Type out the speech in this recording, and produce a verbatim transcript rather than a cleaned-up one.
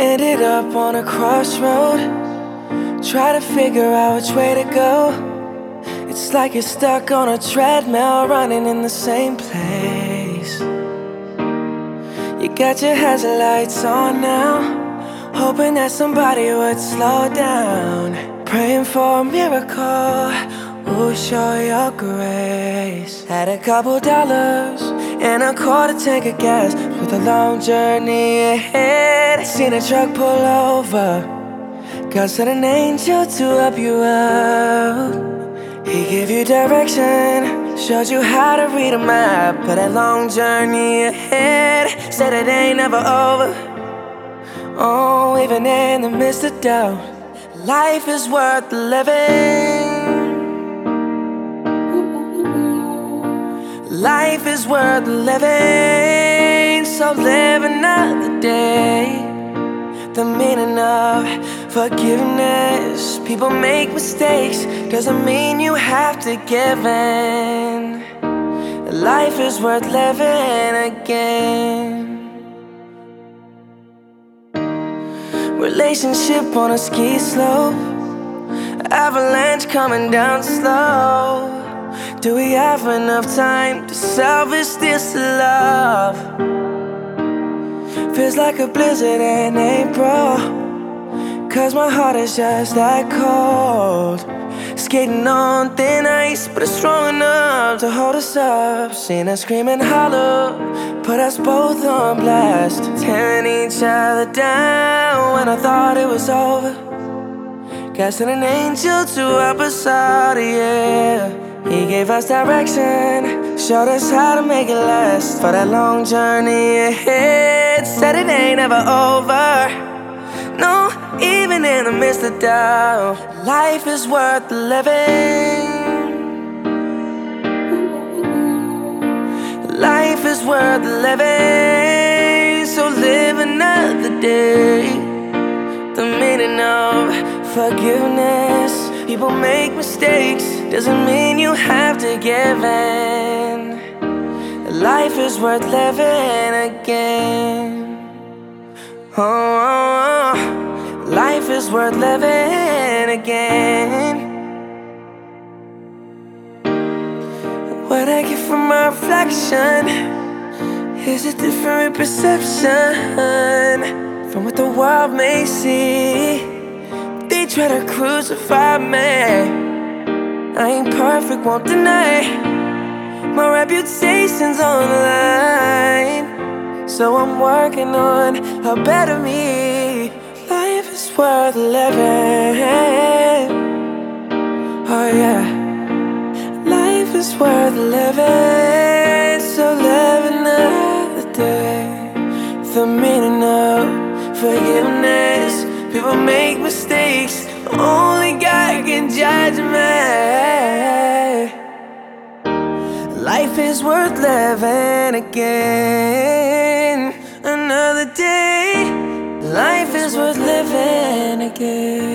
Ended up on a crossroad, try to figure out which way to go. It's like you're stuck on a treadmill, running in the same place. You got your hazard lights on now, hoping that somebody would slow down. Praying for a miracle, ooh, show your grace. Had a couple dollars and a quarter tank of gas, with a long journey ahead. Seen a truck pull over, God sent an angel to help you out. He gave you direction, showed you how to read a map. But that long journey ahead said it ain't never over. Oh, even in the midst of doubt, life is worth living. Life is worth living, so live another day. The meaning of forgiveness. People make mistakes, doesn't mean you have to give in. Life is worth living again. Relationship on a ski slope, avalanche coming down slow. Do we have enough time to salvage this love? Feels like a blizzard in April, cause my heart is just that cold. Skating on thin ice, but it's strong enough to hold us up. Seen us screaming hollow, put us both on blast, tearing each other down when I thought it was over. God sent an angel to help us out, yeah. He gave us direction, showed us how to make it last. For that long journey ahead, said it ain't ever over. No, even in the midst of doubt, life is worth living. Life is worth living, so live another day. The meaning of forgiveness. People make mistakes, doesn't mean you have to give in. Life is worth living again. Oh, oh, oh. Life is worth living again. What I get from my reflection is a different perception from what the world may see. They try to crucify me, I ain't perfect, won't deny. My reputation's on the line, so I'm working on a better me. Life is worth living. Oh yeah, life is worth living, so live another day. The meaning of forgiveness. People make mistakes, only God can judge me. Life is worth living again. Another day, life is worth living again.